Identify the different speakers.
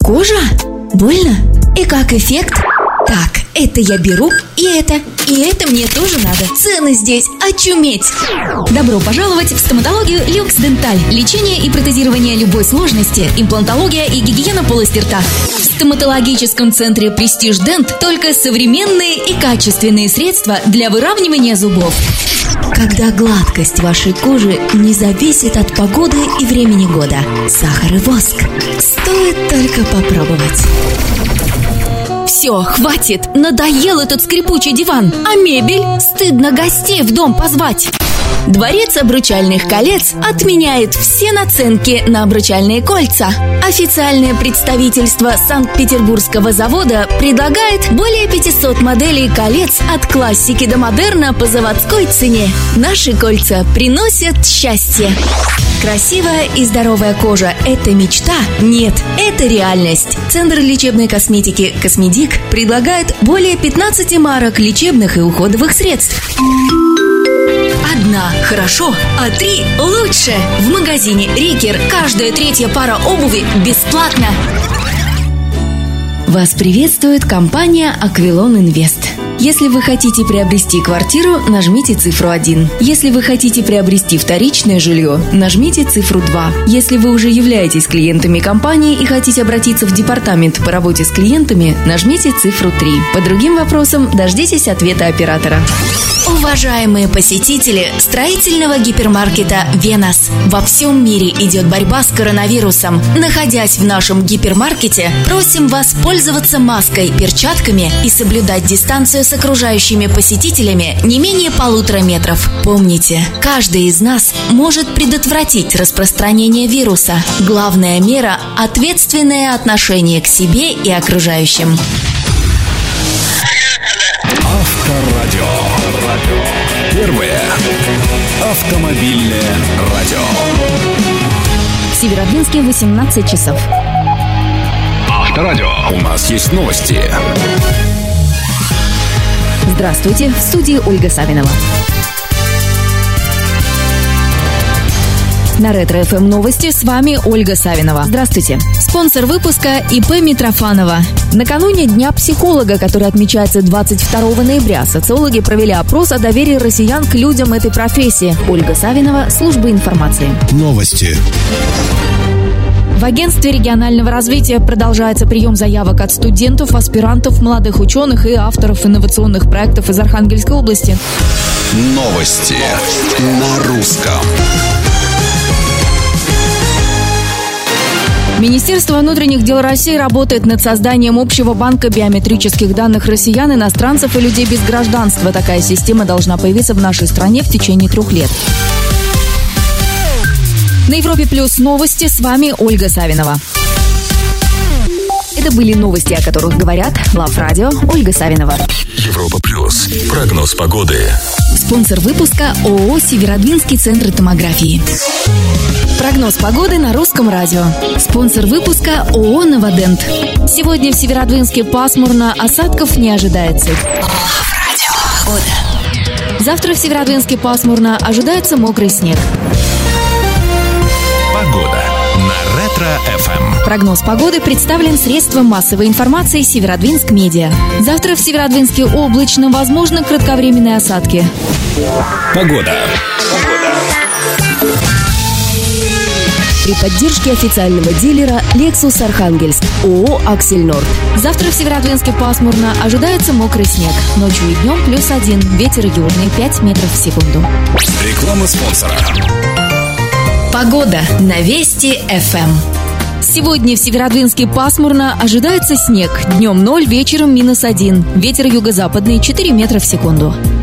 Speaker 1: Кожа? Больно? И как эффект? Так, это я беру, и это мне тоже надо. Цены здесь очуметь.
Speaker 2: Добро пожаловать в стоматологию Люкс Денталь. Лечение и протезирование любой сложности, имплантология и гигиена полости рта. В стоматологическом центре Престиж Дент только современные и качественные средства для выравнивания зубов.
Speaker 1: Когда гладкость вашей кожи не зависит от погоды и времени года. Сахар и воск. Стоит только попробовать.
Speaker 2: Все, хватит! Надоел этот скрипучий диван. А мебель? Стыдно гостей в дом позвать.
Speaker 1: Дворец обручальных колец отменяет все наценки на обручальные кольца. Официальное представительство Санкт-Петербургского завода предлагает более 500 моделей колец от классики до модерна по заводской цене. Наши кольца приносят счастье. Красивая и здоровая кожа – это мечта? Нет, это реальность. Центр лечебной косметики «Космедик» предлагает более 15 марок лечебных и уходовых средств. Одна хорошо, а 3 лучше. В магазине «Рикер» каждая 3-я пара обуви бесплатна. Вас приветствует компания «Аквилон Инвест». Если вы хотите приобрести квартиру, нажмите цифру 1. Если вы хотите приобрести вторичное жилье, нажмите цифру 2. Если вы уже являетесь клиентами компании и хотите обратиться в департамент по работе с клиентами, нажмите цифру 3. По другим вопросам дождитесь ответа оператора. Уважаемые посетители строительного гипермаркета «Венас», во всем мире идет борьба с коронавирусом. Находясь в нашем гипермаркете, просим вас пользоваться маской, перчатками и соблюдать дистанцию с окружающими посетителями не менее 1,5 метров. Помните, каждый из нас может предотвратить распространение вируса. Главная мера – ответственное отношение к себе и окружающим.
Speaker 3: Авторадио. Первое автомобильное радио.
Speaker 2: В Северодвинске 18 часов.
Speaker 3: Авторадио. У нас есть новости.
Speaker 2: Здравствуйте, в студии Ольга Савинова. На Ретро-ФМ новости с вами Ольга Савинова. Здравствуйте. Спонсор выпуска ИП Митрофанова. Накануне Дня психолога, который отмечается 22 ноября, социологи провели опрос о доверии россиян к людям этой профессии. Ольга Савинова, служба информации.
Speaker 3: Новости.
Speaker 2: В агентстве регионального развития продолжается прием заявок от студентов, аспирантов, молодых ученых и авторов инновационных проектов из Архангельской области.
Speaker 3: Новости на русском.
Speaker 2: Министерство внутренних дел России работает над созданием общего банка биометрических данных россиян, иностранцев и людей без гражданства. Такая система должна появиться в нашей стране в течение 3 лет. На Европе Плюс новости. С вами Ольга Савинова. Это были новости, о которых говорят Лав Радио, Ольга Савинова.
Speaker 3: Европа Плюс. Прогноз погоды.
Speaker 2: Спонсор выпуска ООО «Северодвинский центр томографии». Прогноз погоды на русском радио. Спонсор выпуска ООО «Новодент». Сегодня в Северодвинске пасмурно, осадков не ожидается. Завтра в Северодвинске пасмурно, ожидается мокрый снег.
Speaker 3: Погода на Ретро-ФМ.
Speaker 2: Прогноз погоды представлен средством массовой информации «Северодвинск Медиа». Завтра в Северодвинске облачно, возможно кратковременные осадки.
Speaker 3: Погода.
Speaker 1: При поддержке официального дилера Lexus Архангельск, ООО «Аксель Норд».
Speaker 2: Завтра в Северодвинске пасмурно, ожидается мокрый снег. Ночью и днем +1, ветер южный 5 метров в секунду.
Speaker 3: Реклама спонсора.
Speaker 1: Погода на Вести ФМ.
Speaker 2: Сегодня в Северодвинске пасмурно, ожидается снег. Днем 0, вечером -1. Ветер юго-западный 4 метра в секунду.